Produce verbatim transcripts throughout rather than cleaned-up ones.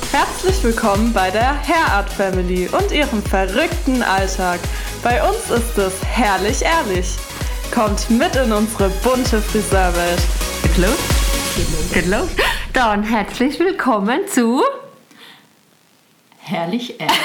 Herzlich willkommen bei der Hairart Family und ihrem verrückten Alltag. Bei uns ist es herrlich ehrlich. Kommt mit in unsere bunte Friseurwelt. Geht los? Geht los. Dann herzlich willkommen zu Herrlich ehrlich.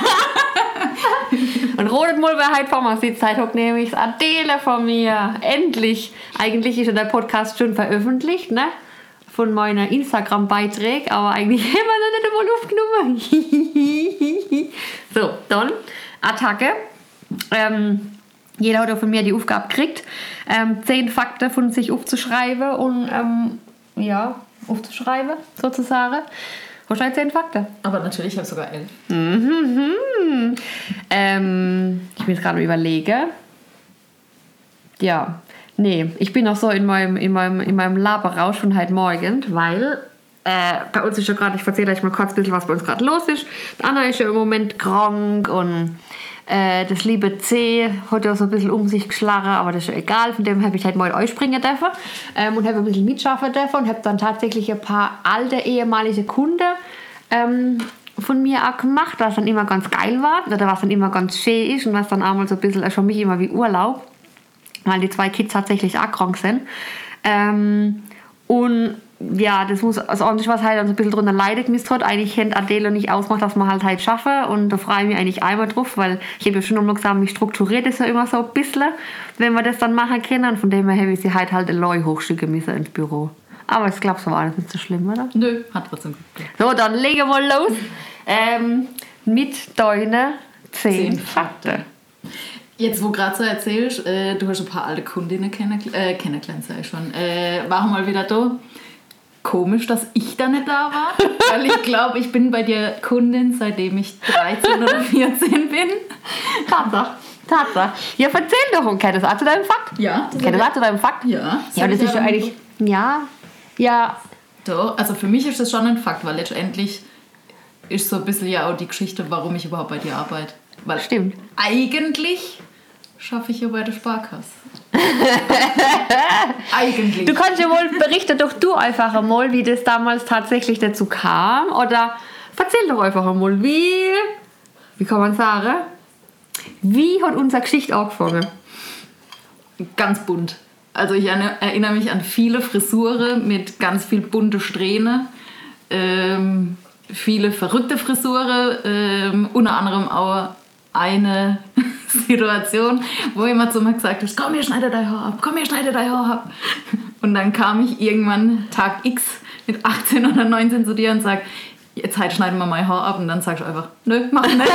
Und rodet mal, wer heute vor mir sitzt, heute hockt nämlich das Adele von mir. Endlich. Eigentlich ist ja der Podcast schon veröffentlicht, ne? Von meiner Instagram-Beiträgen, aber eigentlich immer noch nicht einmal aufgenommen. So, dann Attacke. Ähm, jeder hat von mir die Aufgabe gekriegt, ähm, zehn Fakten von sich aufzuschreiben und ähm, ja, aufzuschreiben sozusagen. Wahrscheinlich zehn Fakten. Aber natürlich, ich habe sogar elf. Mhm. Ähm, ich bin jetzt gerade überlegen. Ja, nee, ich bin noch so in meinem, in meinem, in meinem Laberrausch von heute Morgen, weil äh, bei uns ist ja gerade, ich erzähle euch mal kurz ein bisschen, was bei uns gerade los ist. Anna ist ja im Moment krank und äh, das liebe C hat ja so ein bisschen um sich geschlagen, aber das ist ja egal, von dem habe ich halt mal euch springen dürfen ähm, und habe ein bisschen mitschaffen dürfen und habe dann tatsächlich ein paar alte ehemalige Kunden ähm, von mir auch gemacht, was dann immer ganz geil war oder was dann immer ganz schön ist und was dann auch mal so ein bisschen schon mich immer wie Urlaub, weil die zwei Kids tatsächlich auch krank sind. Ähm, und ja, das muss also ordentlich was halt so ein bisschen drunter leidet gemisst hat. Eigentlich kennt Adele nicht ausmacht, dass man halt halt schaffe und da freue ich mich eigentlich einmal drauf, weil ich habe ja schon immer gesagt, mich strukturiert ist ja immer so ein bisschen, wenn wir das dann machen können und von dem her habe ich sie halt halt allein hochschicken müssen ins Büro. Aber ich glaube, so war das nicht so schlimm, oder? Nö, hat trotzdem gut. So, dann legen wir mal los ähm, mit deinen zehn Fakten. Jetzt, wo gerade so erzählst, äh, du hast ein paar alte Kundinnen kennengelernt, äh, kennengelernt sag ich schon. Äh, waren mal wieder da. Komisch, dass ich da nicht da war, weil ich glaube, ich bin bei dir Kundin, seitdem ich dreizehn oder vierzehn bin. Tatsache. Tatsache. Ja, erzähl doch, und kennst du das auch zu deinem Fakt? Ja. Kennst du das auch zu deinem Fakt? Ja. Ja, das ist ja eigentlich, ja, ja. Da, also für mich ist das schon ein Fakt, weil letztendlich ist so ein bisschen ja auch die Geschichte, warum ich überhaupt bei dir arbeite. Weil Stimmt. Eigentlich schaffe ich ja bei der Sparkasse. Eigentlich. Du kannst ja wohl berichten, doch du einfach einmal, wie das damals tatsächlich dazu kam. Oder erzähl doch einfach einmal, wie, wie kann man sagen, wie hat unsere Geschichte angefangen? Ganz bunt. Also ich erinnere mich an viele Frisuren mit ganz viel bunte Strähne. Ähm, viele verrückte Frisuren. Ähm, unter anderem auch eine Situation, wo jemand zu mir gesagt hat, komm, hier schneide dein Haar ab, komm, hier schneide dein Haar ab. Und dann kam ich irgendwann Tag X mit achtzehn oder neunzehn zu dir und sag, jetzt halt schneiden wir mein Haar ab. Und dann sagst du einfach, nö, mach nicht.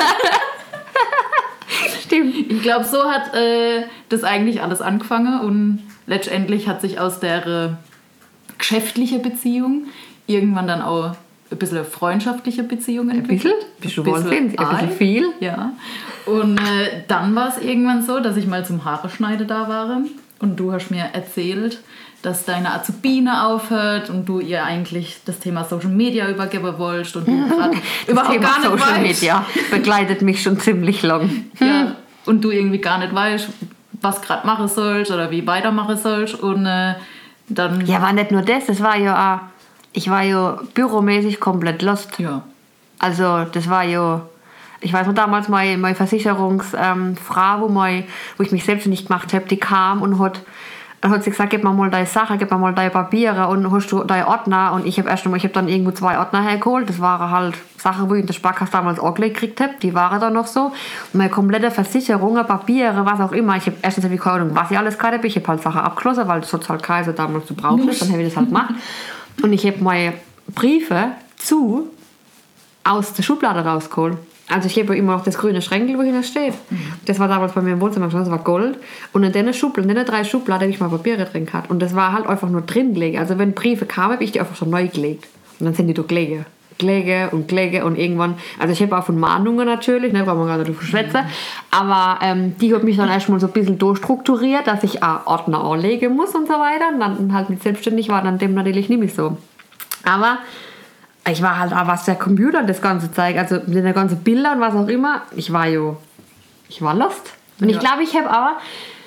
Stimmt. Ich glaube, so hat äh, das eigentlich alles angefangen und letztendlich hat sich aus der äh, geschäftlichen Beziehung irgendwann dann auch ein bisschen freundschaftliche Beziehungen entwickelt. Ein bisschen? Bist du wohl ein bisschen viel? Ja. Und äh, dann war es irgendwann so, dass ich mal zum Haare schneiden da war und du hast mir erzählt, dass deine Azubine aufhört und du ihr eigentlich das Thema Social Media übergeben wolltest und du gerade überhaupt Thema gar nicht Social weißt. Media begleitet mich schon ziemlich lang. Ja, und du irgendwie gar nicht weißt, was gerade machen sollst oder wie weitermachen sollst und äh, dann... Ja, war nicht nur das, das war ja auch, ich war ja büromäßig komplett lost. Ja. Also das war ja, ich weiß noch damals, meine, meine Versicherungsfrau, ähm, wo, mein, wo ich mich selbstständig gemacht habe, die kam und hat, hat sie gesagt, gib mir mal deine Sachen, gib mir mal deine Papiere und hast du deine Ordner. Und ich habe erst einmal, ich habe dann irgendwo zwei Ordner hergeholt. Das waren halt Sachen, wo ich in der Sparkasse damals auch gekriegt habe. Die waren dann noch so. Und meine komplette Versicherungen, Papiere, was auch immer. Ich habe erstens keine Ahnung, was ich alles gerade habe. Ich habe halt Sachen abgeschlossen, weil das Sozialkreise damals so brauchst. Dann habe ich das halt gemacht. Und ich habe meine Briefe zu aus der Schublade rausgeholt. Also ich habe immer noch das grüne Schränkel, wo hier steht. Das war damals bei mir im Wohnzimmer, das war Gold. Und in den Schubladen, in den drei Schubladen habe ich mal Papiere drin gehabt. Und das war halt einfach nur drin gelegt. Also wenn Briefe kamen, habe ich die einfach so neu gelegt. Und dann sind die da gelegen. Gelegen und gelegen und irgendwann... Also ich habe auch von Mahnungen natürlich, ne, brauchen wir gar nicht drüber schwätzen. Aber ähm, die hat mich dann erstmal so ein bisschen durchstrukturiert, dass ich auch Ordner anlegen muss und so weiter. Und dann halt mit selbstständig war dann dem natürlich nicht mehr so. Aber... Ich war halt auch, was der Computer das Ganze zeigt, also mit den ganzen Bilder und was auch immer. Ich war jo, ich war lost. Und ja. ich glaube, ich habe aber,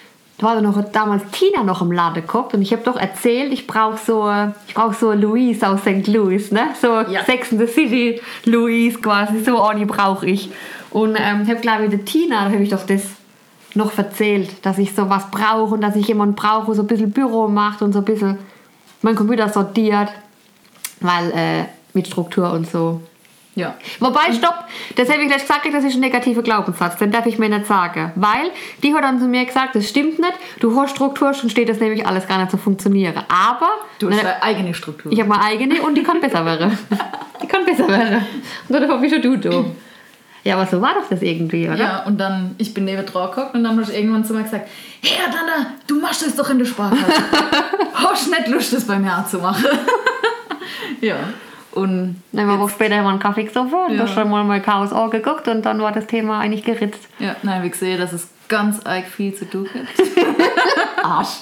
da war noch damals Tina noch im Laden geguckt und ich habe doch erzählt, ich brauche so, ich brauche so Louise aus Sankt Louis, ne? So Ja. Sex in the City Louise quasi, so Orni brauche ich. Und ähm, ich habe glaube ich der Tina, da habe ich doch das noch erzählt, dass ich sowas brauche und dass ich jemanden brauche, der so ein bisschen Büro macht und so ein bisschen mein Computer sortiert, weil äh, mit Struktur und so. Ja. Wobei, stopp, das habe ich gleich gesagt, das ist ein negativer Glaubenssatz, den darf ich mir nicht sagen. Weil, die hat dann zu mir gesagt, das stimmt nicht, du hast Struktur, schon steht das nämlich alles gar nicht zu funktionieren. Aber, Du hast ne, deine eigene Struktur. ich habe meine eigene und die kann besser werden. Die kann besser werden. Und dann hoffe ich schon du, du. Ja, aber so war doch das irgendwie, oder? Ja, und dann, ich bin neben dran geguckt und dann hast du irgendwann zu mir gesagt, hey Adana, du machst das doch in der Sparkasse. Hast nicht Lust, das bei mir anzumachen? Ja, und Dann eine Woche später haben wir einen Kaffee gesoffen und Ja. da schon mal mal Chaos auch geguckt und dann war das Thema eigentlich geritzt. ja, nein, wie gesehen, dass es ganz arg viel zu tun gibt. Arsch.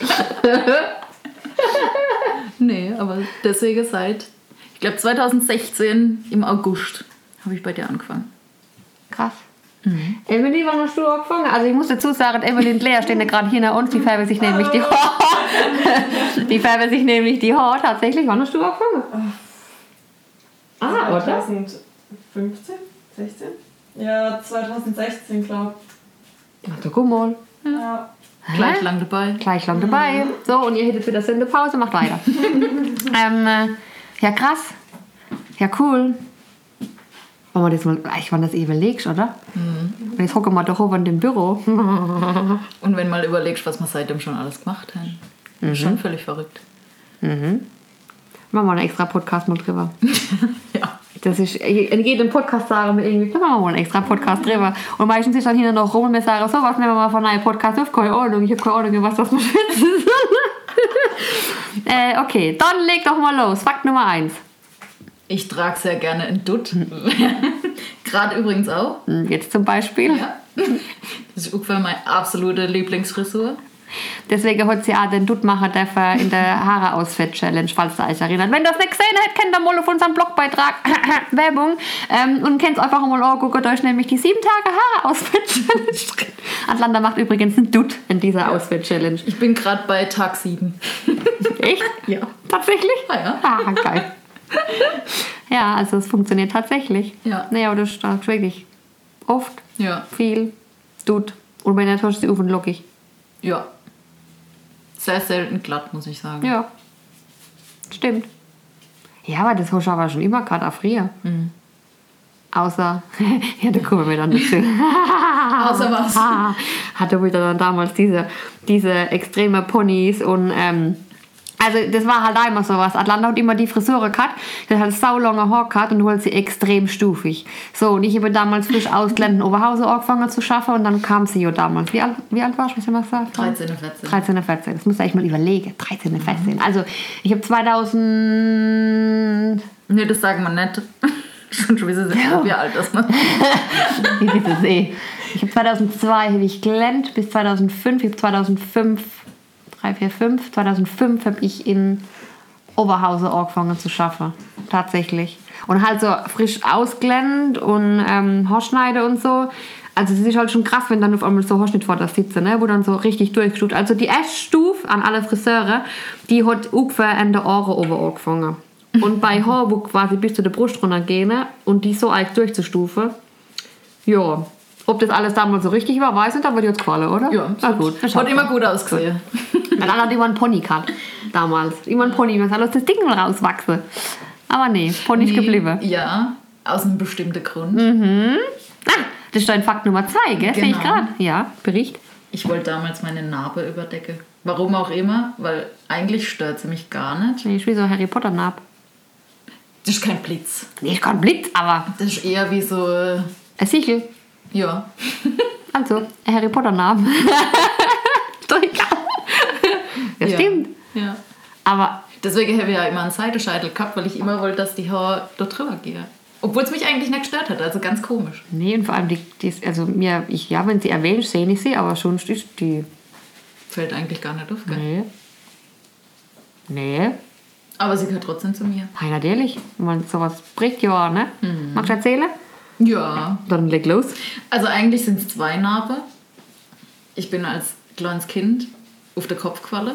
Nee, aber deswegen seit, ich glaube zwanzig sechzehn im August habe ich bei dir angefangen. Krass. Mhm. Emily, wann hast du angefangen? Also ich muss dazu sagen, Emily und Lea stehen ja gerade hier nach uns, die färben sich nämlich die Haare. Die färben sich nämlich die Haare. Tatsächlich, wann hast du angefangen? Ah, oder? zwanzig fünfzehn? sechzehn? Ja, zwanzig sechzehn, glaube Ach, du guck mal. ich. Ja. Gleich Hä? lang dabei. Gleich lang dabei. So, und ihr hättet wieder eine Pause, macht weiter. ähm, äh, ja, krass. Ja, cool. Wollen wir das mal, ich wann das eh überlegst, oder? Mhm. Und jetzt gucken wir doch oben in dem Büro. Und wenn mal überlegst, was wir seitdem schon alles gemacht haben. Mhm. Schon völlig verrückt. Machen wir einen extra Podcast mal drüber. Ja. Das ist, in jedem Podcast sagen wir irgendwie, machen wir mal einen extra Podcast drüber. Und meistens ist dann hinten noch rum und wir sagen, so, was nehmen wir mal von einem Podcast auf? Keine Ahnung, ich habe keine Ahnung, was das mal schwitzen soll. äh, okay, dann leg doch mal los. Fakt Nummer eins. Ich trage sehr gerne ein Dutt. Gerade übrigens auch. Jetzt zum Beispiel. Ja. Das ist ungefähr meine absolute Lieblingsfrisur. Deswegen hat sie auch den Dutt machen dürfen in der Haare-Ausfett-Challenge, falls ihr euch erinnert. Wenn ihr das nicht gesehen habt, kennt ihr mal auf unserem Blogbeitrag Werbung. Ähm, und könnt es einfach mal angucken, da ist nämlich die sieben Tage Haare-Ausfett-Challenge drin. Atlanta macht übrigens einen Dutt in dieser Ausfett-Challenge. Ich bin gerade bei Tag sieben. Echt? Ja. Tatsächlich? Ah, ja. Ah, geil. Ja, also es funktioniert tatsächlich. Ja. Naja, aber das ist wirklich oft, Ja. viel, Dutt. Und wenn nicht, hast du die Ufen lockig. Ja. Sehr selten glatt, muss ich sagen. Ja, stimmt. Ja, aber das hast du aber schon immer gerade auf Ria. Mhm. Außer, ja, da kommen wir dann dazu. Außer was? Hatte wieder dann damals diese, diese extreme Ponys und ähm, also das war halt auch immer sowas. Atlanta hat immer die Frisur gehabt, die hat halt sau lange Haar gehabt und du holst sie extrem stufig. So, und ich habe damals frisch ausgelernt in Oberhausen angefangen zu schaffen und dann kam sie ja damals. Wie alt, wie alt warst du, was ich mal gesagt? dreizehn, vierzehn. dreizehn, vierzehn. Das musst du echt mal überlegen. dreizehn, vierzehn. Also, ich habe zweitausend... Nee, das sagen wir nicht. Schon schon wissen sie, Ja. wie alt das ist. Wie ist das eh? Ich habe zweitausendzwei habe ich gelernt bis zweitausendfünf. Ich habe zweitausendfünf, drei, vier, fünf. zweitausendfünf habe ich in Oberhausen angefangen zu schaffen. Tatsächlich. Und halt so frisch ausgelernt und ähm, Haarschneide und so. Also es ist halt schon krass, wenn dann auf einmal so Haarschnitt vor der sitze, ne? Wo dann so richtig durchgestuft. Also die erste Stufe an alle Friseure, die hat ungefähr an der Ohren oben angefangen. Und bei Haar, wo quasi bis zu der Brust runtergehen und die so alt durchzustufen, ja, ob das alles damals so richtig war, weiß ich nicht, aber die hat es gefallen, oder? Ja, na gut. das hat schaut immer man. gut ausgesehen. Dann hat immer einen Pony gehabt, damals. Immer einen Pony, man soll aus das Ding mal rauswachsen. Aber nee, Pony ist Nee, geblieben. Ja, aus einem bestimmten Grund. Ah, das ist dein Fakt Nummer zwei, gell? Sehe ich Genau. gerade. Ja, Bericht. Ich wollte damals meine Narbe überdecken. Warum auch immer, weil eigentlich stört sie mich gar nicht. Nee, ist wie so Harry Potter Nab. Das ist kein Blitz. Nee, ist kein Blitz, aber Das ist eher wie so, äh, ein Sichel. ja. Also, ein Harry Potter Nab. Ist doch egal. Ja, Ja. stimmt. Ja. Aber Deswegen habe ich ja immer einen Seitenscheitel gehabt, weil ich immer wollte, dass die Haare da drüber gehen. Obwohl es mich eigentlich nicht gestört hat, also ganz komisch. nee, und vor allem, die, die ist, also mir, ich, ja, wenn sie erwähnt, sehe ich sie, aber schon ist die. Fällt eigentlich gar nicht auf, gell? Nee. Nee. Aber sie gehört trotzdem zu mir. Nein, natürlich. Wenn man sowas bricht, ja, ne? Mhm. Magst du erzählen? Ja. Dann leg los. Also eigentlich sind es zwei Narben. Ich bin als kleines Kind auf der Kopfqualle.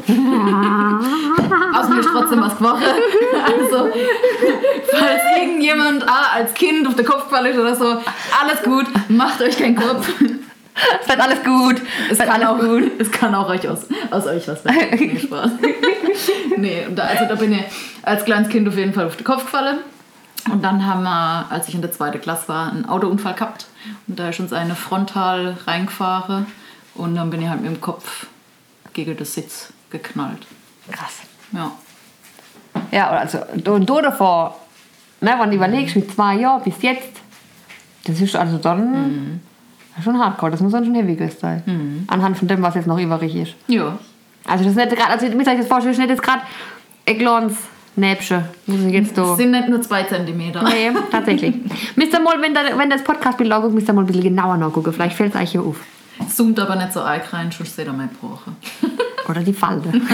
Aus mir ist trotzdem was geworden. Also, falls irgendjemand ah, als Kind auf der Kopfqualle ist oder so, alles gut, macht euch keinen Kopf. Es wird alles gut. Es wird kann alles auch, gut. Es kann auch euch aus, aus euch was werden. Nee, Spaß. Nee, da, also da bin ich als kleines Kind auf jeden Fall auf der Kopfqualle. Und dann haben wir, als ich in der zweiten Klasse war, einen Autounfall gehabt. Und da ist uns eine frontal reingefahren. Und dann bin ich halt mit dem Kopf gegen den Sitz geknallt. Krass. Ja. Ja, also, und du davor, ne, wenn du überlegst, mit zwei Jahren bis jetzt, das ist also dann mhm. schon hardcore, das muss dann schon heavy sein. Mhm. Anhand von dem, was jetzt noch übrig ist. Ja. Also, das ist nicht gerade, also, mit euch das vorstellen, ist nicht jetzt gerade ein kleines Näpsche. Jetzt das sind nicht nur zwei Zentimeter. Nee, tatsächlich. Müsst ihr mal, wenn, da, wenn das Podcast-Bild anguckt, müsst ihr mal ein bisschen genauer nachgucken. Vielleicht fällt es euch hier auf. Zoomt aber nicht so arg rein, sonst seht ihr meine Brauche. Oder die Falte. hm.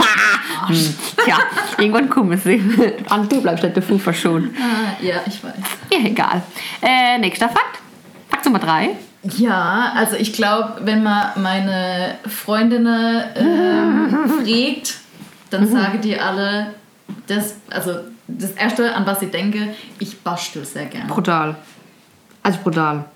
Tja, irgendwann kommen sie. An du bleibst nicht der Fuß verschont. Ah, ja, ich weiß. Ja, egal. Äh, nächster Fakt. Fakt Nummer drei. Ja, also ich glaube, wenn man meine Freundinnen ähm, fragt, dann sagen die alle, das, also das Erste, an was ich denke, ich bastel sehr gerne. Brutal. Also brutal.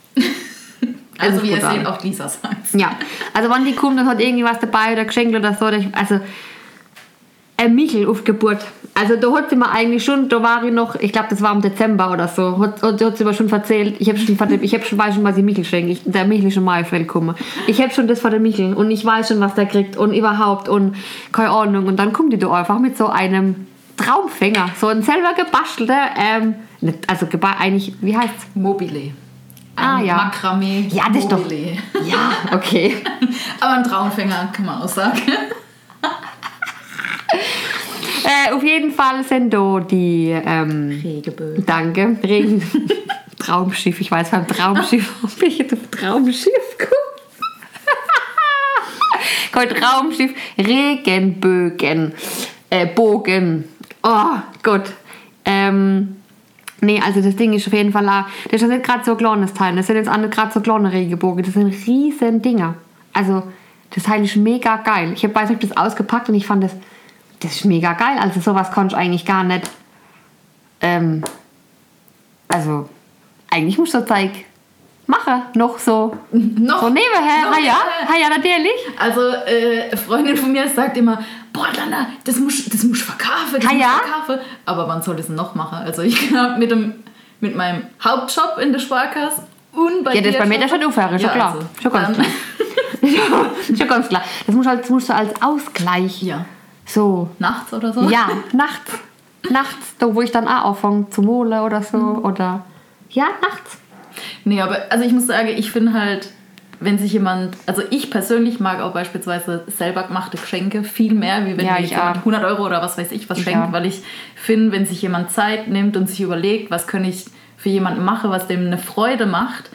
Also wie ihr seht, auch Lisa sagt. Ja, also wenn die kommt, dann hat irgendwie was dabei oder geschenkt oder so. Also ein Michel auf Geburt. Also da hat sie mir eigentlich schon, da war ich noch, ich glaube das war im Dezember oder so, hat, hat, hat sie mir schon erzählt, ich habe schon, ich hab schon, weiß schon, was ich Michel schenke. Ich, der Michel ist schon mal gekommen. Ich habe schon das von der Michel und ich weiß schon, was der kriegt und überhaupt und keine Ahnung. Und dann kommt die da einfach mit so einem Traumfänger, so ein selber gebastelter, ähm, also geba- eigentlich, wie heißt's? Mobile. Ah, ja. Makramee. Ja, das ist doch. Ja, okay. Aber ein Traumfänger kann man auch sagen. äh, auf jeden Fall sind da die. Ähm, Regenbögen. Danke. Regen. Traumschiff. Ich weiß beim Traumschiff, ob ich jetzt auf Traumschiff komme. Kein Traumschiff. Regenbögen. Äh, Bogen. Oh Gott. Ähm. Nee, also das Ding ist auf jeden Fall auch, das ist nicht gerade so ein kleines Teil, das sind jetzt auch nicht gerade so kleine Regenbogen, das sind riesen Dinger. Also das Teil ist mega geil. Ich habe weiß nicht, das ausgepackt und ich fand das, das ist mega geil. Also sowas konnte ich eigentlich gar nicht, ähm, also eigentlich muss ich so Zeug machen, noch so, noch, so nebenher. noch Ha ja, ha ja, natürlich. Also äh, eine Freundin von mir sagt immer, boah, Lana, das muss das muss verkaufen, das ha muss ja? verkaufen. Aber wann soll das denn noch machen? Also ich glaube mit dem mit meinem Hauptjob in der Sparkasse und bei ja, das dir bei mir das schon aufhören, schon ja, klar, also, schon ganz klar. Schon ganz klar. Das muss halt, das musst du als Ausgleich. Ja. So. Nachts oder so? Ja, nachts. Nachts, da wo ich dann auch anfange zu malen oder so. Mhm. Oder ja, nachts. Nee, aber also ich muss sagen, ich finde halt, wenn sich jemand, also ich persönlich mag auch beispielsweise selber gemachte Geschenke viel mehr, wie wenn ja, mir jemand hundert Euro oder was weiß ich was schenkt, ja. Weil ich finde, wenn sich jemand Zeit nimmt und sich überlegt, was kann ich für jemanden machen, was dem eine Freude macht,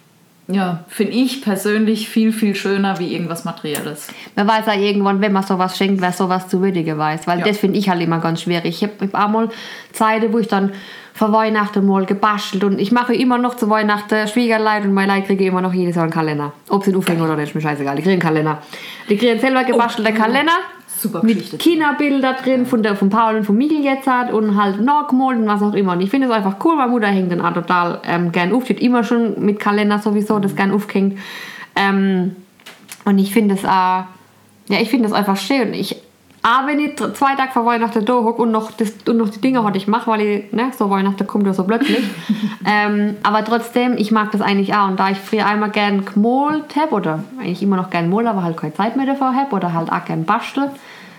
ja, finde ich persönlich viel, viel schöner wie irgendwas Materielles. Man weiß ja irgendwann, wenn man sowas schenkt, wer sowas zu würdigen weiß. Weil ja. Das finde ich halt immer ganz schwierig. Ich habe auch mal Zeiten, wo ich dann vor Weihnachten mal gebastelt und ich mache immer noch zu Weihnachten Schwiegerleid und meine Leute kriegen immer noch jedes Jahr einen Kalender. Ob sie ihn aufhängen oder nicht, ist mir scheißegal. Die kriegen einen Kalender. Die kriegen selber gebastelten oh, Kalender. Super mit Kinderbilder drin von, der, von Paul und von Michel jetzt hat und halt nachgemalt und was auch immer. Und ich finde es einfach cool, meine Mutter hängt den auch total ähm, gern auf. Die hat immer schon mit Kalender sowieso das gern aufgehängt. Ähm, und ich finde es auch, ja, ich finde es einfach schön. Ich, auch wenn ich zwei Tage vor Weihnachten da hocke und noch, das, und noch die Dinge, die ich mache, weil ich, ne, so Weihnachten kommt ja so plötzlich. ähm, aber trotzdem, ich mag das eigentlich auch. Und da ich früher einmal gern gemalt habe, oder eigentlich immer noch gern male, aber halt keine Zeit mehr dafür habe, oder halt auch gern bastel,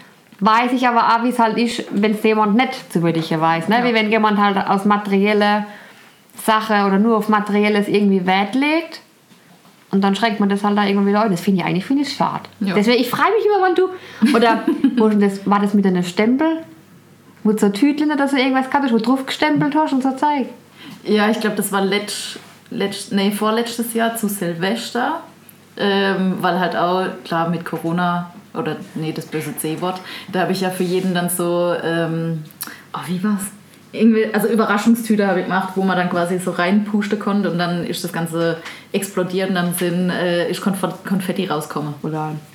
weiß ich aber auch, wie es halt ist, wenn es jemand nicht zu würdigen weiß. Ne? Ja. Wie wenn jemand halt aus materielle Sache oder nur auf Materielles irgendwie Wert legt. Und dann schreckt man das halt da irgendwann wieder auf. Das finde ich eigentlich finde ich schade. Ja. Deswegen, ich freue mich immer, wenn du... Oder wo das, war das mit einem Stempel? Mit so Tütchen oder so irgendwas gehabt hast, wo du drauf gestempelt hast und so Zeug? Ja, ich glaube, das war letzt, letzt, nee, vorletztes Jahr zu Silvester. Ähm, weil halt auch, klar, mit Corona... Oder, nee, das böse C-Wort. Da habe ich ja für jeden dann so... Ähm, oh, wie war's? Irgendwie, also Überraschungstüte habe ich gemacht, wo man dann quasi so reinpusten konnte und dann ist das Ganze explodiert und dann sind, äh, ist Konf- Konfetti rausgekommen. Oder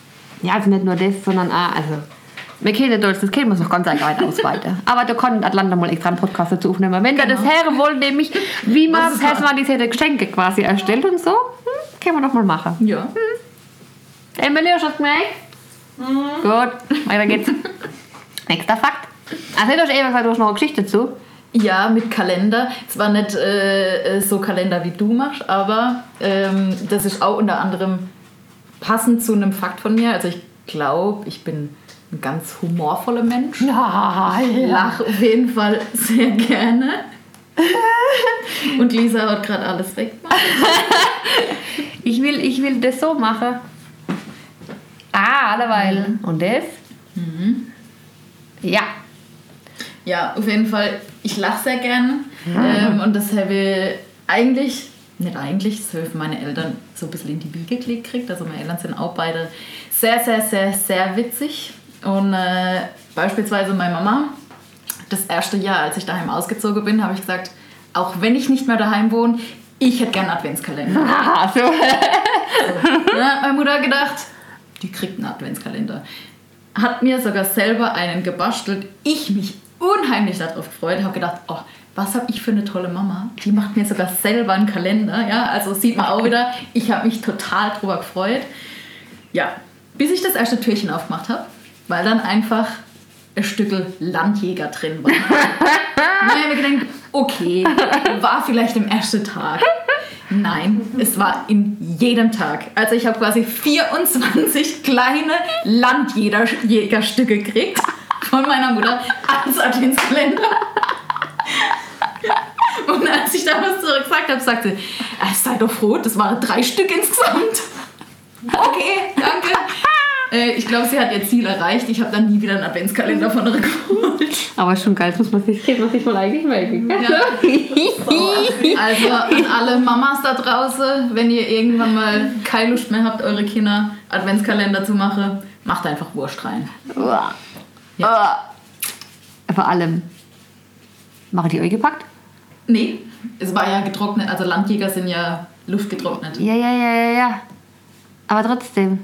Ja, also nicht nur das, sondern auch, also, wir kennen das, das Kind muss noch ganz weit ausweiten. Aber da kann Atlanta mal extra einen Podcast dazu aufnehmen. Wenn genau. ihr das hören wollt, nämlich, wie man personalisierte Geschenke quasi erstellt und so, hm, können wir doch mal machen. Ja. Hm. Emily, hast du das gemerkt? Mhm. Gut, weiter geht's. Nächster Fakt. Also, du hast eben gesagt, du hast noch eine Geschichte dazu. Ja, mit Kalender. Zwar nicht äh, so Kalender, wie du machst, aber ähm, das ist auch unter anderem passend zu einem Fakt von mir. Also ich glaube, ich bin ein ganz humorvoller Mensch. Ja, ich lache auf jeden Fall sehr gerne. Und Lisa hat gerade alles weggemacht. ich, will, ich will das so machen. Ah, alleweil. Mhm. Und das? Mhm. Ja. Ja, auf jeden Fall. Ich lache sehr gerne. Mhm. Ähm, und das habe ich eigentlich, nicht eigentlich, das habe ich von meinen Eltern so ein bisschen in die Wiege gelegt gekriegt. Also meine Eltern sind auch beide sehr, sehr, sehr, sehr witzig. Und äh, beispielsweise meine Mama, das erste Jahr, als ich daheim ausgezogen bin, habe ich gesagt, auch wenn ich nicht mehr daheim wohne, ich hätte gerne einen Adventskalender. Ah, so. so. Ja, hat meine Mutter gedacht, die kriegt einen Adventskalender. Hat mir sogar selber einen gebastelt. Ich mich unheimlich darauf gefreut. Habe gedacht, oh, was habe ich für eine tolle Mama. Die macht mir sogar selber einen Kalender. Ja, also sieht man auch wieder, ich habe mich total drüber gefreut. Ja, bis ich das erste Türchen aufgemacht habe, weil dann einfach ein Stückel Landjäger drin war. Dann habe ich mir gedacht, okay, war vielleicht im ersten Tag. Nein, es war in jedem Tag. Also ich habe quasi vierundzwanzig kleine Landjägerstücke gekriegt von meiner Mutter als Adventskalender. Und als ich damals zurück gesagt habe, sagte sie, sei doch froh, das waren drei Stück insgesamt. Okay, danke. Äh, ich glaube, sie hat ihr Ziel erreicht. Ich habe dann nie wieder einen Adventskalender von ihr geholt. Aber schon geil, das muss man sich, muss sich mal eigentlich merken. Ja. So, also an alle Mamas da draußen, wenn ihr irgendwann mal keine Lust mehr habt, eure Kinder Adventskalender zu machen, macht einfach Wurst rein. Ja. Vor allem, machen die euch gepackt? Nee, es war ja getrocknet. Also Landjäger sind ja luftgetrocknet. Ja, ja, ja, ja, ja. Aber trotzdem.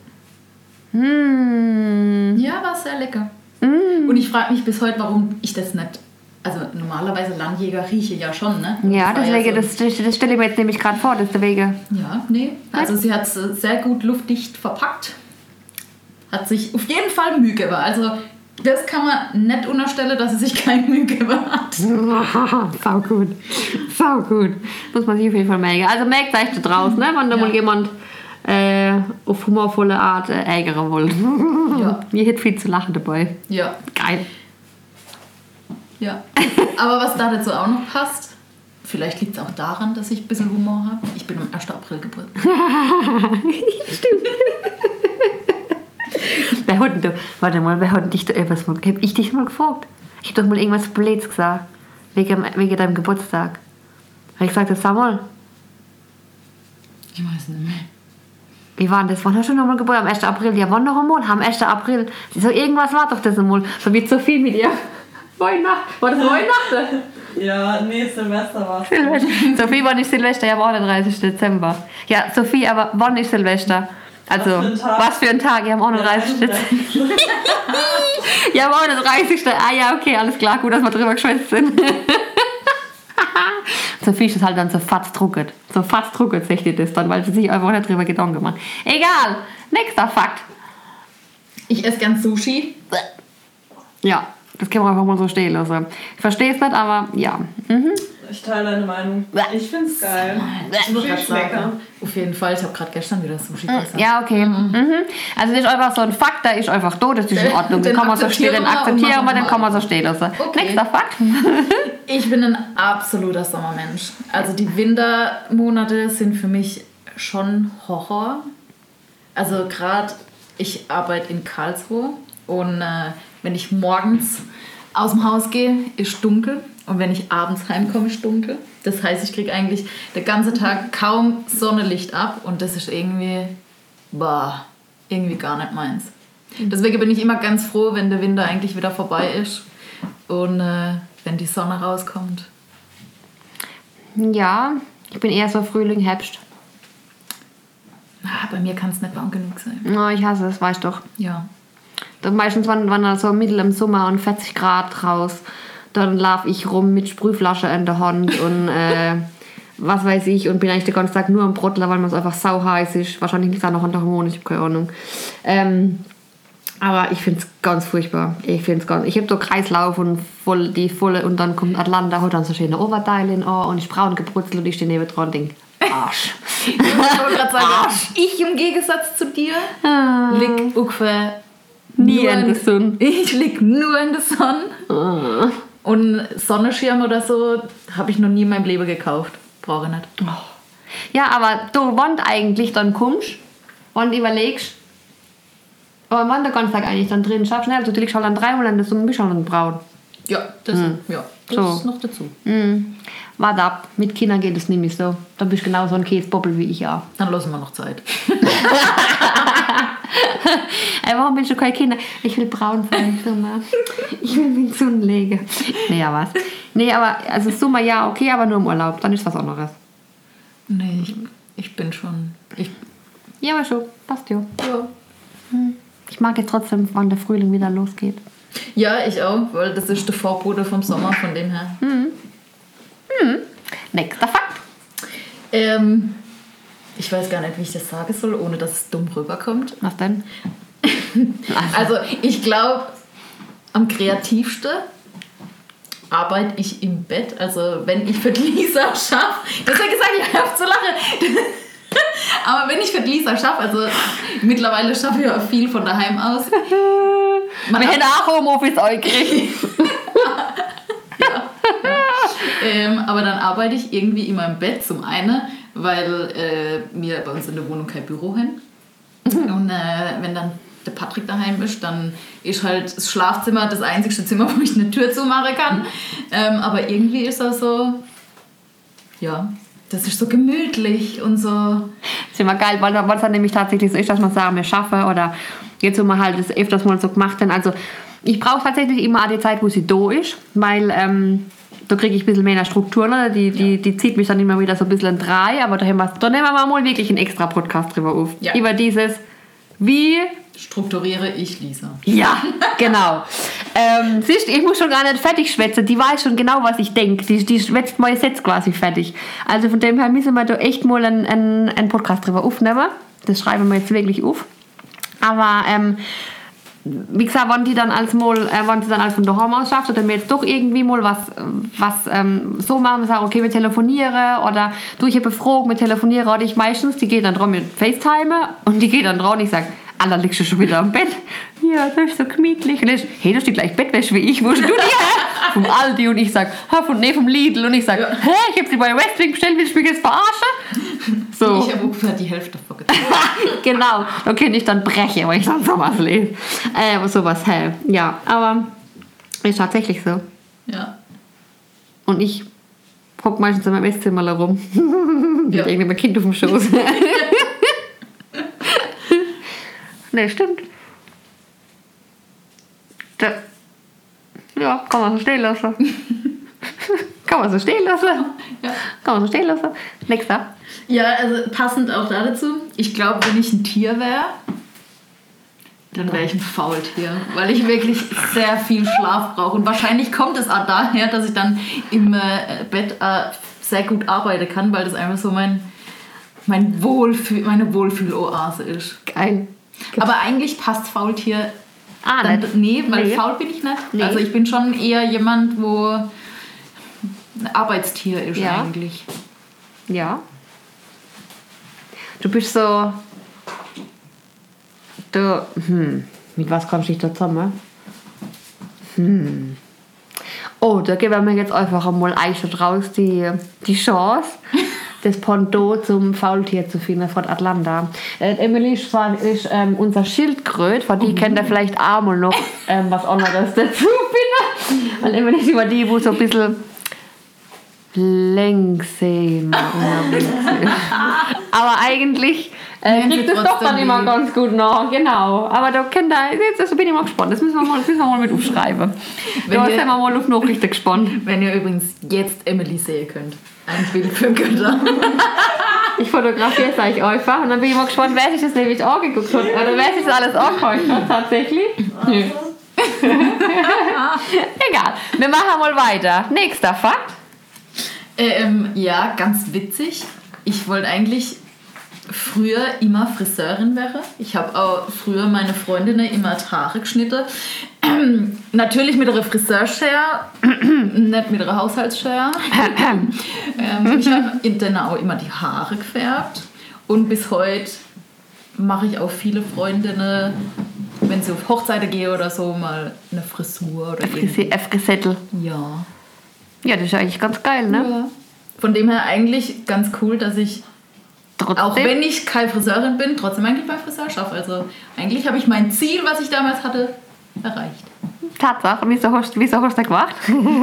Mmh. Ja, war sehr lecker. Mmh. Und ich frage mich bis heute, warum ich das nicht... Also normalerweise Landjäger rieche ja schon, ne? Ja, das deswegen, ja so, das, das stelle ich mir jetzt nämlich gerade vor, deswegen. Ja, nee. Also sie hat es sehr gut luftdicht verpackt. Hat sich auf jeden Fall Mühe gegeben. Also das kann man nicht unterstellen, dass sie sich keine Mühe gegeben hat. Sau gut. Sau gut. Muss man sich auf jeden Fall merken. Also merkt euch da draußen, ne? Wenn da ja. mal jemand äh, auf humorvolle Art äh, ärgern will. Ja. Mir hätte viel zu lachen dabei. Ja. Geil. Ja. Aber was da dazu auch noch passt, vielleicht liegt es auch daran, dass ich ein bisschen Humor habe. Ich bin am ersten April geboren. Stimmt. Wer hat denn du, warte mal, wer hat dich da etwas mal, hab ich dich mal gefragt? Ich hab doch mal irgendwas Blöds gesagt. Wegen, wegen deinem Geburtstag. Habe ich gesagt, das sag mal. Ich weiß nicht mehr. Wie war denn das? Wann hast du noch mal Geburt? Am ersten April? Ja, wann noch einmal? Am ersten April. So irgendwas war doch das einmal. So wie Sophie mit ihr. Weihnachten. War das Weihnachten? Ja, nee, Silvester war es. Silvester. Sophie, wann ist Silvester? Ja, am einunddreißigsten Dezember. Ja, Sophie, aber wann ist Silvester? Also, was für ein Tag? Ja, am einunddreißigsten Dezember. Ja, am einunddreißigsten Ah ja, okay, alles klar. Gut, dass wir drüber geschwätzt sind. Sophie ist das halt dann so fast drucket. So fast drucket sich das dann, weil sie sich einfach nicht drüber Gedanken gemacht. Egal. Nächster Fakt. Ich esse gern Sushi. Ja, das kann man einfach mal so stehen lassen. Ich verstehe es nicht, aber ja. Mhm. Ich teile deine Meinung. Ich finde es geil. Sushi schmeckt. Auf jeden Fall. Ich habe gerade gestern wieder Sushi gegessen. Ja, okay. Mhm. Mhm. Also das ist einfach so ein Fakt, der ist einfach da, das ist in Ordnung. Den, den kann man so stehen, den akzeptieren wir, den kann man so stehen lassen. Okay. Nächster Fakt. Ich bin ein absoluter Sommermensch. Also die Wintermonate sind für mich schon Horror. Also gerade, ich arbeite in Karlsruhe und äh, wenn ich morgens aus dem Haus gehe, ist dunkel. Und wenn ich abends heimkomme, ist dunkel. Das heißt, ich kriege eigentlich den ganzen Tag kaum Sonnenlicht ab. Und das ist irgendwie, boah, irgendwie gar nicht meins. Deswegen bin ich immer ganz froh, wenn der Winter eigentlich wieder vorbei ist. Und äh, wenn die Sonne rauskommt. Ja, ich bin eher so Frühling, Herbst. Ah, bei mir kann es nicht warm genug sein. Oh, ich hasse es, weißt du doch. Ja. Dann meistens, wenn, wenn er so mittel im Sommer und vierzig Grad raus, dann laufe ich rum mit Sprühflasche in der Hand und äh, was weiß ich und bin eigentlich den ganzen Tag nur am Brottler, weil man es einfach sau heiß ist. Wahrscheinlich liegt es auch noch an der Hormone, ich habe keine Ahnung. Ähm, aber ich finde es ganz furchtbar. Ich finde es ganz... Ich habe so Kreislauf und voll, die volle... Und dann kommt Atlanta, hat dann so schöne Oberteile in oh, und ich braun gebrutzelt und ich stehe neben dran und denke, Arsch. Ich wollte gerade sagen, Arsch. Ich im Gegensatz zu dir Ah. lieg ungefähr Nie nur in der Sonne. Ich lieg nur in der Sonne. Ah. Und Sonnenschirm oder so habe ich noch nie in meinem Leben gekauft. Brauche ich nicht. Ja, aber du, wann eigentlich dann kommst und überlegst, aber wann der ganze Tag eigentlich dann drin schaffst, schnell, du liegst halt dann dreimal in der Sonne und bist halt dann braun. Ja, das, ja, das So. ist noch dazu. Mhm. Warte ab, mit Kindern geht es nämlich so. Da bist du genauso ein Käsebobbel wie ich auch. Dann lassen wir noch Zeit. Ey, warum willst du keine Kinder? Ich will braun sein, Sommer. Ich will mich in die Sonne legen. Nee, ja was? Nee, aber also Sommer ja, okay, aber nur im Urlaub. Dann ist was anderes. Nee, ich, ich bin schon... Ich, Ja, aber schon. Passt ja. ja. Ich mag jetzt trotzdem, wann der Frühling wieder losgeht. ja, ich auch, weil das ist der Vorbote vom Sommer, von dem her. Nächster Fakt. Ähm, ich weiß gar nicht, wie ich das sagen soll, ohne dass es dumm rüberkommt. Was denn? Also ich glaube, am kreativsten arbeite ich im Bett. Also wenn ich für die Lisa schaffe, das habe gesagt, ich habe zu lachen. Aber wenn ich für die Lisa schaffe, also mittlerweile schaffe ich ja viel von daheim aus. Man Wir hätten auch Homeoffice euch gekriegt. ähm, aber dann arbeite ich irgendwie immer im Bett zum einen, weil äh, wir bei uns in der Wohnung kein Büro haben. Und äh, wenn dann der Patrick daheim ist, dann ist halt das Schlafzimmer das einzigste Zimmer, wo ich eine Tür zumachen kann. Ähm, aber irgendwie ist das so, ja, das ist so gemütlich und so. Das ist immer geil, weil es dann nämlich tatsächlich so ist, dass man sagen, wir schaffen oder jetzt, wo man halt das öfters mal so gemacht hat. Also ich brauche tatsächlich immer auch die Zeit, wo sie da ist, weil ähm, da kriege ich ein bisschen mehr Struktur. Ne? Die, die, die zieht mich dann immer wieder so ein bisschen drei, aber da, haben wir, da nehmen wir mal wirklich einen extra Podcast drüber auf. Ja. Über dieses, wie... Strukturiere ich, Lisa. Ja, genau. ähm, siehst du, ich muss schon gar nicht fertig schwätzen. Die weiß schon genau, was ich denke. Die, die schwätzt mal jetzt quasi fertig. Also von dem her müssen wir da echt mal einen, einen, einen Podcast drüber aufnehmen. Das schreiben wir jetzt wirklich auf. Aber ähm, wie gesagt, wenn die dann als mal, äh, wenn sie dann als von daheim aus schafft, oder wir jetzt doch irgendwie mal was, was ähm, so machen, wir sagen, okay, wir telefonieren oder du, ich habe Fragen, wir telefonieren, oder ich meistens, die geht dann dran mit FaceTime und die geht dann dran und ich sage, Alter, liegst du schon wieder am Bett? Ja, das ist so gemütlich. Und ich, hey, du hast die gleich Bettwäsche wie ich. Wo hast du die her? Vom Aldi. Und ich sag, ha, von, nee, vom Lidl. Und ich sag, ja. Hä, ich hab sie bei Westwing bestellt, willst du mich jetzt verarschen? So. Ich habe ungefähr die Hälfte davon getan. Genau, da könnte ich dann brechen, weil ich dann sowas lese. Äh, sowas, hä. Ja, aber ist tatsächlich so. Ja. Und ich hock meistens in meinem Esszimmer rum. Mit Ja. irgendeinem Kind auf dem Schoß. Ne, stimmt. Da, ja, kann man so stehen lassen. Kann man so stehen lassen. Ja. Kann man so stehen lassen. Nächster. Ja, also passend auch da dazu. Ich glaube, wenn ich ein Tier wäre, dann wäre ich ein Faultier, weil ich wirklich sehr viel Schlaf brauche. Und wahrscheinlich kommt es auch daher, dass ich dann im äh, Bett äh, sehr gut arbeiten kann, weil das einfach so mein, mein Wohlfühl, meine Wohlfühloase ist. Geil. Aber eigentlich passt Faultier Ah, dann, nicht. nee, weil Nee. faul bin ich nicht. Nee. Also ich bin schon eher jemand, wo ein Arbeitstier ist Ja. eigentlich. Ja. Du bist so... Du... Hm. Mit was kommst du nicht da zusammen? Hm. Oh, da geben wir jetzt einfach einmal eigentlich raus die, die Chance, das Pendant zum Faultier zu finden von Atlanta. Äh, Emily ist, zwar- ist ähm, unser Schildkröt, von die kennt ihr vielleicht auch mal noch ähm, was anderes dazu finden. Weil Emily ist immer die, wo so ein bisschen längsamer unterwegs ist. Aber eigentlich äh, Nennen sie kriegt es doch trotzdem dann immer lieb. ganz gut nach, genau. Aber da kennt ihr, jetzt also bin ich mal gespannt, das müssen wir mal, das müssen wir mal mit aufschreiben. Wenn Da ihr- sind wir mal auf Nachrichten gespannt. Wenn ihr übrigens jetzt Emily sehen könnt. Ein Bild für Götter. Ich fotografiere es euch einfach und dann bin ich mal gespannt, wer sich das nämlich angeguckt hat. Oder wer sich das alles angehört hat, tatsächlich. Nö. Egal, wir machen mal weiter. Nächster Fakt. Ähm, ja, ganz witzig. Ich wollte eigentlich früher immer Friseurin werden. Ich habe auch früher meine Freundinnen immer die Haare geschnitten. Ähm, natürlich mit einer Friseurschere, nicht mit einer Haushaltsschere. ähm, ich habe dann auch immer die Haare gefärbt. Und bis heute mache ich auch viele Freundinnen, wenn sie auf Hochzeiten gehen oder so, mal eine Frisur oder F-Gesettel. Ja. Ja, das ist eigentlich ganz geil, ne? Ja. Von dem her eigentlich ganz cool, dass ich, trotzdem, auch wenn ich keine Friseurin bin, trotzdem eigentlich beim Friseur schaffe. Also eigentlich habe ich mein Ziel, was ich damals hatte, erreicht. Tatsache. Wieso hast, wieso hast du das gemacht?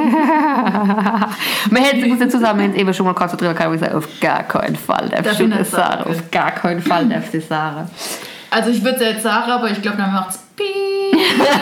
Wir hätten uns zusammen jetzt eben schon mal kurz drüber können, auf gar keinen Fall darf du Sarah. Auf gar keinen Fall darf du Sarah. Also ich würde es ja jetzt sagen, aber ich glaube, dann macht es piep.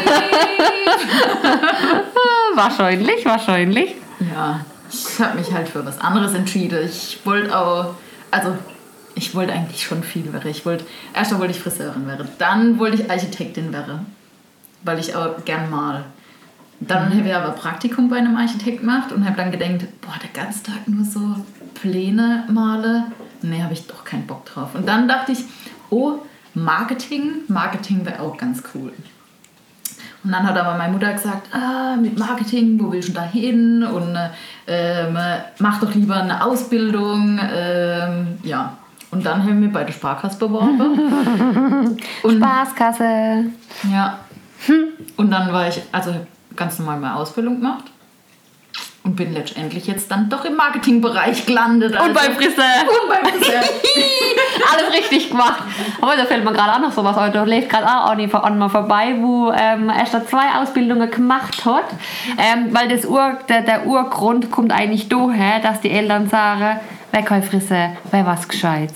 Wahrscheinlich, wahrscheinlich. Ja, ich habe mich halt für was anderes entschieden. Ich wollte auch, also ich wollte eigentlich schon viel werden. Ich wollte, erst wollte ich Friseurin werden, dann wollte ich Architektin werden, weil ich auch gern mal. Dann mhm. habe ich aber Praktikum bei einem Architekt gemacht und habe dann gedacht, boah, der ganze Tag nur so Pläne male, nee, habe ich doch keinen Bock drauf. Und dann dachte ich, oh, Marketing, Marketing wäre auch ganz cool. Und dann hat aber meine Mutter gesagt, ah, mit Marketing, wo willst du da hin? Und ähm, mach doch lieber eine Ausbildung. Ähm, ja. Und dann haben wir bei der Sparkasse beworben. Und, Spaßkasse. Ja. Und dann war ich, also ganz normal meine Ausbildung gemacht. Und bin letztendlich jetzt dann doch im Marketingbereich gelandet. Also. Und beim Friseur. Und beim Friseur. Alles richtig gemacht. Aber da fällt mir gerade auch noch sowas. Aber da lebt gerade auch Anni an mal vorbei, wo ähm, erst zwei Ausbildungen gemacht hat. Ähm, weil das Ur, der, der Urgrund kommt eigentlich daher, dass die Eltern sagen, wer kein Friseur, wer was Gescheites.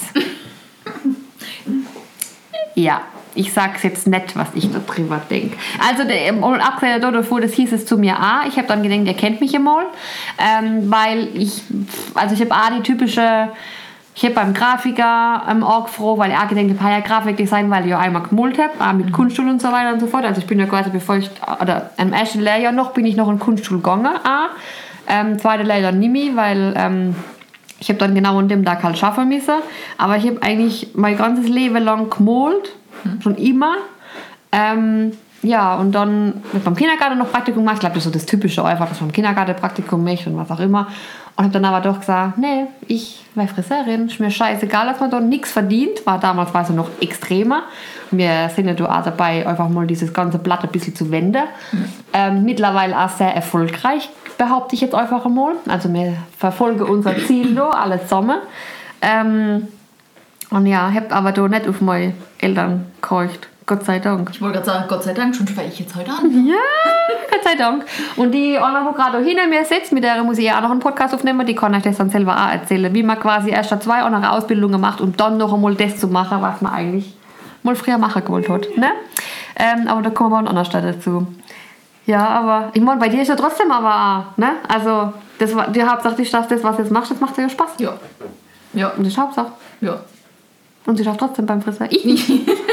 Ja. Ich sag's jetzt nicht, was ich darüber denke. Also, abgesehen davon, das hieß es zu mir auch. Ich habe dann gedacht, ihr kennt mich einmal. Ähm, weil ich, also ich habe auch die typische, ich habe beim Grafiker ähm, auch gefroren, weil ich auch gedacht habe, ja, Grafikdesign, weil ich ja einmal gemalt habe, auch mit Kunstschule und so weiter und so fort. Also ich bin ja quasi, bevor ich, oder im ersten Lehrjahr noch, bin ich noch in Kunstschule gegangen. Auch. Ähm, zweite Lehrjahr nicht mehr, weil ähm, ich habe dann genau an dem Tag halt schaffen müssen. Aber ich habe eigentlich mein ganzes Leben lang gemalt. Schon immer. Ähm, ja, und dann mit beim Kindergarten noch Praktikum gemacht. Ich glaube, das ist so das Typische einfach, dass man im Kindergarten Praktikum macht und was auch immer. Und habe dann aber doch gesagt, nee, ich wäre Friseurin. Ist mir scheißegal, dass man da nichts verdient. War damals war es noch extremer. Wir sind ja da auch dabei, einfach mal dieses ganze Blatt ein bisschen zu wenden. Mhm. Ähm, mittlerweile auch sehr erfolgreich, behaupte ich jetzt einfach einmal. Also wir verfolgen unser Ziel da, alle zusammen. Ähm, Und ja, ich habe aber da nicht auf meine Eltern gehorcht. Gott sei Dank. Ich wollte gerade sagen, Gott sei Dank, schon spreche ich jetzt heute an. Ja, Gott sei Dank. Und die Anna, die gerade hinter mir sitzt, mit der muss ich ja auch noch einen Podcast aufnehmen, die kann euch das dann selber auch erzählen, wie man quasi erst zwei andere Ausbildungen macht, um dann noch einmal das zu machen, was man eigentlich mal früher machen gewollt hat. Ne? Ähm, aber da kommen wir an anderer Stelle dazu. Ja, aber ich meine, bei dir ist ja trotzdem aber auch, ne? Also, das war, die Hauptsache, dass das, was du jetzt machst, das macht dir ja Spaß. Ja. Ja. Und das ist Hauptsache. Ja. Und sie darf trotzdem beim Friseur. Ich nicht.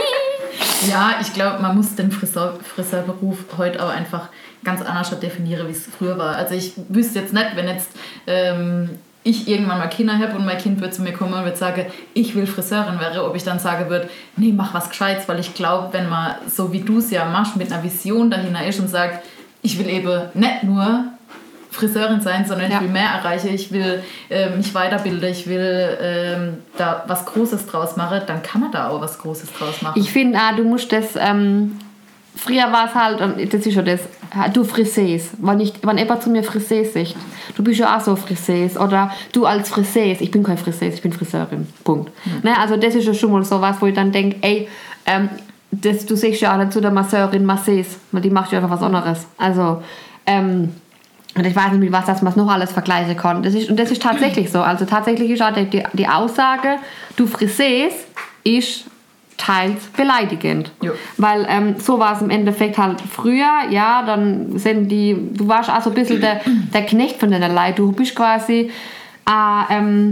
Ja, ich glaube, man muss den Friseur, Friseurberuf heute auch einfach ganz anders definieren, wie es früher war. Also ich wüsste jetzt nicht, wenn jetzt ähm, ich irgendwann mal Kinder habe und mein Kind wird zu mir kommen und wird sagen, ich will Friseurin werden, ob ich dann sagen würde, nee, mach was Gescheites, weil ich glaube, wenn man so wie du es ja machst, mit einer Vision dahinter ist und sagt, ich will eben nicht nur Friseurin sein, sondern ja. ich will mehr erreichen, ich will äh, mich weiterbilden, ich will ähm, da was Großes draus machen, dann kann man da auch was Großes draus machen. Ich finde auch, du musst das, ähm, früher war es halt, und das ist schon das, du Frisees, wenn, ich, wenn jemand zu mir Frisees sagt, du bist ja auch so Frisees, oder du als Frisees, ich bin kein Frisees, ich bin Friseurin, Punkt. Mhm. Ne, also das ist ja schon mal so was, wo ich dann denke, ey, ähm, das, du sagst ja auch nicht zu der Masseurin Massees, weil die macht ja einfach was anderes. Also, ähm, und ich weiß nicht, mit was das man noch alles vergleichen kann. Das ist, und das ist tatsächlich so. Also tatsächlich ist auch die, die Aussage, du Frisees, ist teils beleidigend. Jo. Weil ähm, so war es im Endeffekt halt früher, ja, dann sind die, du warst auch so ein bisschen der, der Knecht von deiner Leute. Du bist quasi äh, ähm,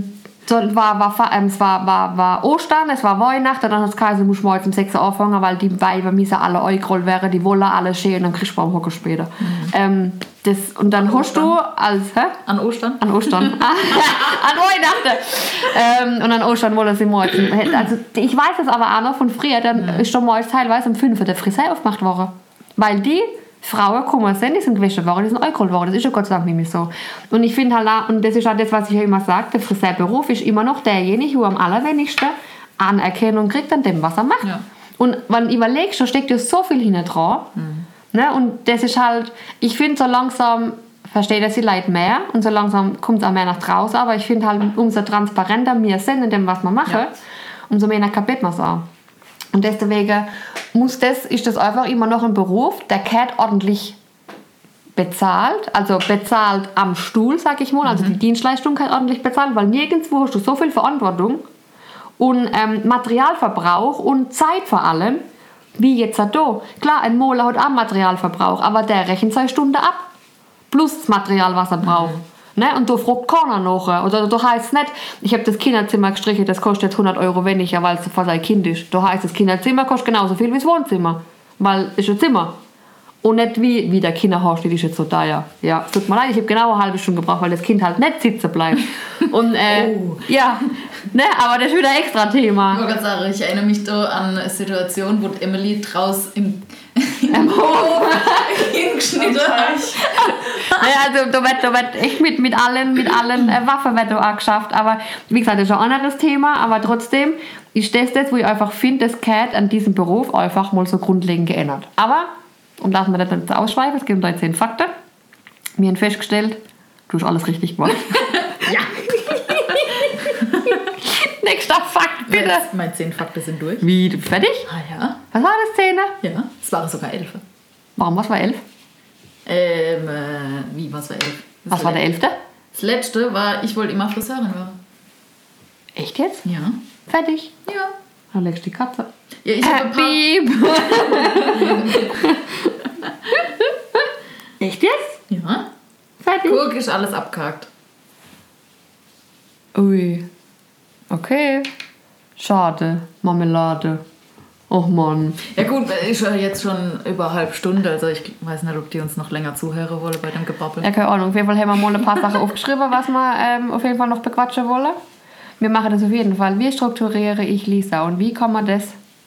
so, war, war, ähm, es war, war, war Ostern, es war Weihnachten, dann hat es geheißen, du musst morgens um sechs Uhr anfangen, weil die Weiber müssen alle eingerollt werden, die wollen alle schön und dann kriegst du am Hocker später. Mhm. Ähm, das, und dann an hast du als... Hä? An Ostern? An Ostern. An Weihnachten. Ähm, und an Ostern wollen sie morgens. Also ich weiß es aber auch noch von früher, dann mhm. ist schon morgens teilweise um fünf Uhr der Friseur aufgemacht worden. Weil die Frauen kommen sind, die sind gewaschen worden, die sind eingerollt worden. Das ist ja Gott sei Dank nicht mehr so. Und ich finde halt auch, und das ist auch das, was ich ja immer sage, der Friseurberuf ist immer noch derjenige, der am allerwenigsten Anerkennung kriegt an dem, was er macht. Ja. Und wenn du überlegst, da steckt ja so viel hinten dran. Mhm. Ne? Und das ist halt, ich finde so langsam, versteht das die Leute mehr und so langsam kommt es auch mehr nach draußen, aber ich finde halt, umso transparenter wir sind in dem, was wir machen, ja. umso mehr kapiert man es auch. Und deswegen muss das, ist das einfach immer noch ein Beruf, der gehört ordentlich bezahlt, also bezahlt am Stuhl, sag ich mal, also mhm. die Dienstleistung gehört ordentlich bezahlt, weil nirgendwo hast du so viel Verantwortung und ähm, Materialverbrauch und Zeit vor allem, wie jetzt da. Klar, ein Moler hat auch Materialverbrauch, aber der rechnet seine Stunde ab, plus das Material, was er braucht. Mhm. Ne? Und da fragt keiner nach. Oder da heißt es nicht, ich habe das Kinderzimmer gestrichen, das kostet jetzt hundert Euro weniger, weil es für sein Kind ist. Da heißt das Kinderzimmer kostet genauso viel wie das Wohnzimmer. Weil es ist ein Zimmer. Und nicht wie, wie der Kinderhaus, die ist jetzt so teuer. Ja, es tut mir leid, ich habe genau eine halbe Stunde gebraucht, weil das Kind halt nicht sitzen bleibt. Und, äh, oh. ja, ne, aber das ist wieder ein extra Thema. Ich wollte gerade sagen, ich erinnere mich da an eine Situation, wo Emily draus im, im Hof hingeschnitten hat. Ja, also da wird, da wird echt mit, mit allen, mit allen äh, Waffen wird da auch geschafft. Aber wie gesagt, das ist ein anderes Thema, aber trotzdem ist das das, wo ich einfach finde, das gehört an diesem Beruf einfach mal so grundlegend geändert. Aber und lassen wir das nicht ausschweifen, es gibt dreizehn Fakten. Wir haben festgestellt, du hast alles richtig gemacht. Ja. Nächster Fakt, bitte. Jetzt, meine zehn Fakten sind durch. Wie, du fertig? Ah ja. Was war das, Zehner? Ja, es waren sogar elf. Warum, was war elf? Ähm, äh, wie, was war elf? Was, was war der elfte? Das letzte war, ich wollte immer Friseurin werden. Echt jetzt? Ja. Fertig? Ja. Dann legst du die Katze. Ja, ich habe ein paar... Echt jetzt? Ja. Fertig? Guck, ist alles abgehakt. Ui. Okay. Schade. Marmelade. Och Mann. Ja gut, ist ja jetzt schon über eine halbe Stunde, also ich weiß nicht, ob die uns noch länger zuhören wollen bei dem Gebabbel. Ja, keine Ahnung. Auf jeden Fall haben wir mal ein paar Sachen aufgeschrieben, was wir ähm, auf jeden Fall noch bequatschen wollen. Wir machen das auf jeden Fall. Wie strukturiere ich Lisa und wie kann man das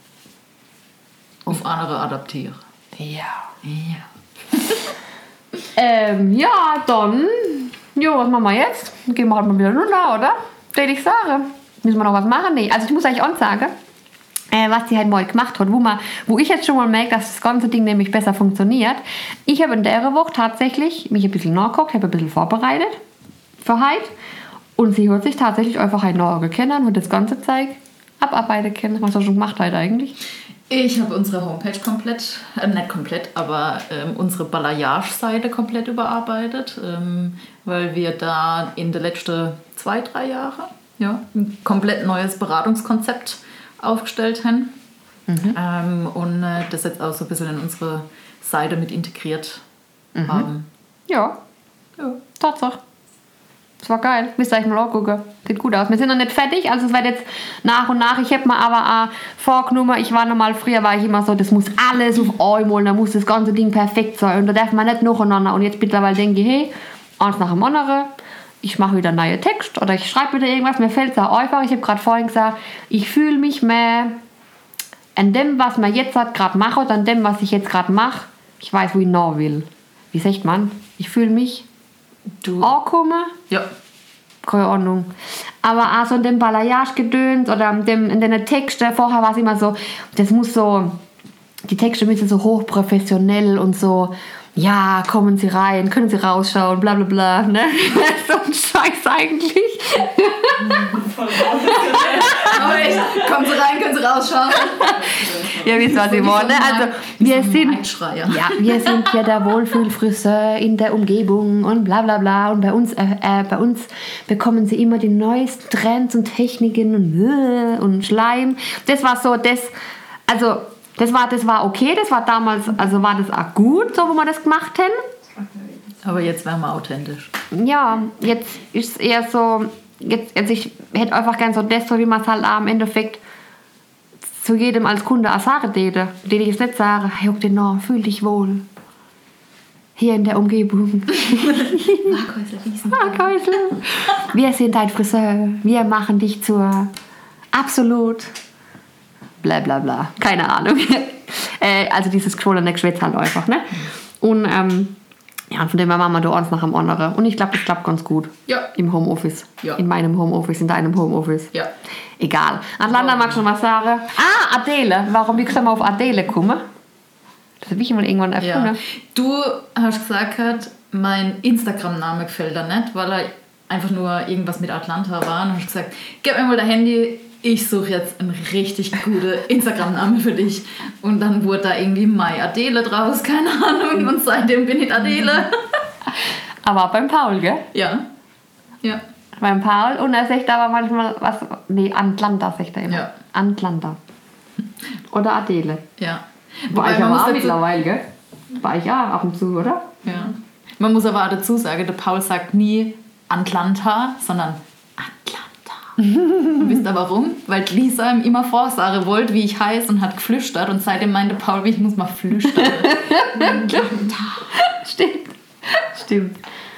auf andere adaptieren? Ja. Ja. ähm, ja, dann, jo, was machen wir jetzt? Dann gehen wir halt mal wieder runter, oder? Würde ich sagen. Müssen wir noch was machen? Nee. Also ich muss eigentlich auch sagen, äh, was die halt mal gemacht hat, wo, man, wo ich jetzt schon mal merke, dass das ganze Ding nämlich besser funktioniert. Ich habe in der Woche tatsächlich mich ein bisschen nachgeguckt, habe ein bisschen vorbereitet für heute. Und sie hat sich tatsächlich einfach ein Auge kennen und das ganze Zeug abarbeiten können. Was hast du schon gemacht heute eigentlich? Ich habe unsere Homepage komplett, äh, nicht komplett, aber ähm, unsere Balayage-Seite komplett überarbeitet, ähm, weil wir da in den letzten zwei, drei Jahren ja, ein komplett neues Beratungskonzept aufgestellt haben. Mhm. Ähm, und äh, das jetzt auch so ein bisschen in unsere Seite mit integriert mhm. haben. Ja, ja, Tatsache. Das war geil. Müsst ihr euch mal angucken. Sieht gut aus. Wir sind noch nicht fertig, also es wird jetzt nach und nach. Ich habe mir aber auch vorgenommen, ich war normal, früher war ich immer so, das muss alles auf einmal, da muss das ganze Ding perfekt sein und da darf man nicht nacheinander. Und jetzt mittlerweile denke ich, hey, eins nach dem anderen, ich mache wieder einen neuen Text oder ich schreibe wieder irgendwas, mir fällt es auch einfach. Ich habe gerade vorhin gesagt, ich fühle mich mehr an dem, was man jetzt gerade macht oder an dem, was ich jetzt gerade mache. Ich weiß, wo ich noch will. Wie sagt man? Ich fühle mich Du. ankommen. Ja. Keine Ahnung. Aber auch so in dem Balayage-Gedöns oder in, dem, in den Texten, vorher war es immer so, das muss so, die Texte müssen so hochprofessionell und so, ja, kommen Sie rein, können Sie rausschauen, bla bla bla, ne? So ein Scheiß eigentlich. Aber echt, kommen Sie rein, können Sie rausschauen. Ja, wisst ihr, was ich meine? Also, wir sind, ja, wir sind ja der Wohlfühlfriseur in der Umgebung und bla bla bla. Und bei uns, äh, äh, bei uns bekommen Sie immer die neuesten Trends und Techniken und, äh, und Schleim. Das war so, das, also, das war, das war okay, das war damals, also war das auch gut, so, wo wir das gemacht haben. Aber jetzt wären wir authentisch. Ja, jetzt ist es eher so, jetzt, jetzt ich hätte einfach gern so das, so wie man es halt am Endeffekt zu jedem als Kunde auch sagen würde. Den ich jetzt nicht sage, hey, guck den noch, fühl dich wohl. Hier in der Umgebung. Markhäusl, Wiesen. Markhäusl. Wir sind dein Friseur. Wir machen dich zur absolut bla bla bla. Keine Ahnung. äh, also dieses Scrollen, der Geschwätz halt einfach, ne? Und ähm, ja, von dem her machen wir da eins nach dem anderen. Und ich glaube, das klappt ganz gut. Ja. Im Homeoffice. Ja. In meinem Homeoffice, in deinem Homeoffice. Ja. Egal. Atlanta, magst du noch was sagen? Ah, Adele. Warum bist du mal auf Adele gekommen? Das habe ich mal irgendwann erfunden. Ja. Du hast gesagt, mein Instagram-Name gefällt dir nicht, weil er einfach nur irgendwas mit Atlanta war. Und hast gesagt, gib mir mal dein Handy, ich suche jetzt einen richtig guten Instagram-Namen für dich. Und dann wurde da irgendwie Mai Adele draus, keine Ahnung. Und seitdem bin ich Adele. Aber beim Paul, gell? Ja. Ja. Beim Paul. Und er sagt aber manchmal was. Nee, Atlanta sagt er immer. Ja. Atlanta. Oder Adele. Ja. War ich man aber muss auch dazu- mittlerweile, gell? War ich ja ab und zu, oder? Ja. Man muss aber auch dazu sagen, der Paul sagt nie Atlanta, sondern Atlanta. Und wisst ihr warum? Weil die Lisa ihm immer vorsagen wollte, wie ich heiße und hat geflüstert. Und seitdem meinte Paul, ich muss mal flüstern. Atlanta. Stimmt. Stimmt.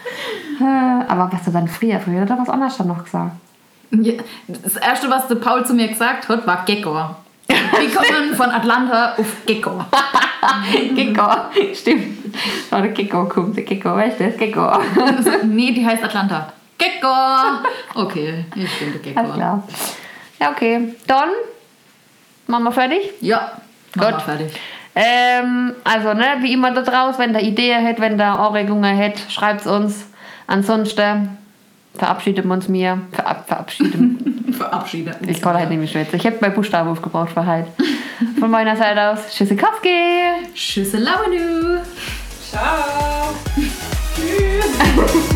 Äh, Aber was du dann früher, früher hat er was anderes dann noch gesagt. Ja, das Erste, was der Paul zu mir gesagt hat, war Gecko. Wir kommen von Atlanta auf Gecko. Gecko. Stimmt. Oh, der Gecko kommt. Der Gecko, weißt du das? Gecko. Nee, die heißt Atlanta. Gecko. Okay, ich bin der Gecko. Alles klar. Ja, okay. Dann machen wir fertig. Ja, machen wir Gut. fertig. Ähm, also, ne, wie immer da draußen, wenn der Ideen hat, wenn der Anregungen hat, schreibt es uns. Ansonsten verabschieden wir uns mir. Verab verabschieden. Verabschiede. Ich kann halt nicht mehr schwätzen. Ich habe bei Buchstaben aufgebraucht für heute. Von meiner Seite aus, Tschüssikowski! Tschüss, Lauenu. Ciao. Tschüss.